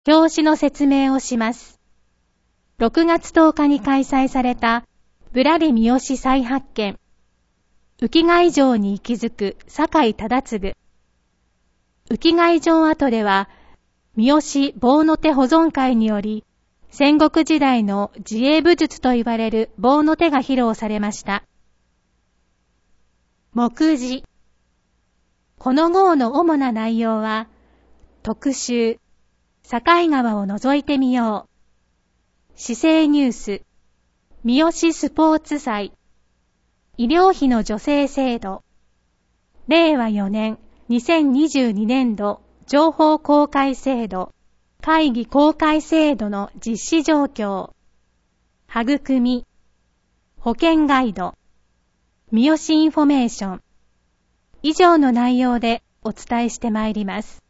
表紙の説明をします。6月10日に開催されたぶらり三好再発見。浮貝城に息づく酒井忠次。浮貝城跡では、三好棒の手保存会により、戦国時代の自衛武術といわれる棒の手が披露されました。目次。この号の主な内容は、特集、境川を覗いてみよう。市政ニュース、三好スポーツ祭、医療費の助成制度、令和4年2022年度情報公開制度、会議公開制度の実施状況、育み、保険ガイド、三好インフォメーション、以上の内容でお伝えしてまいります。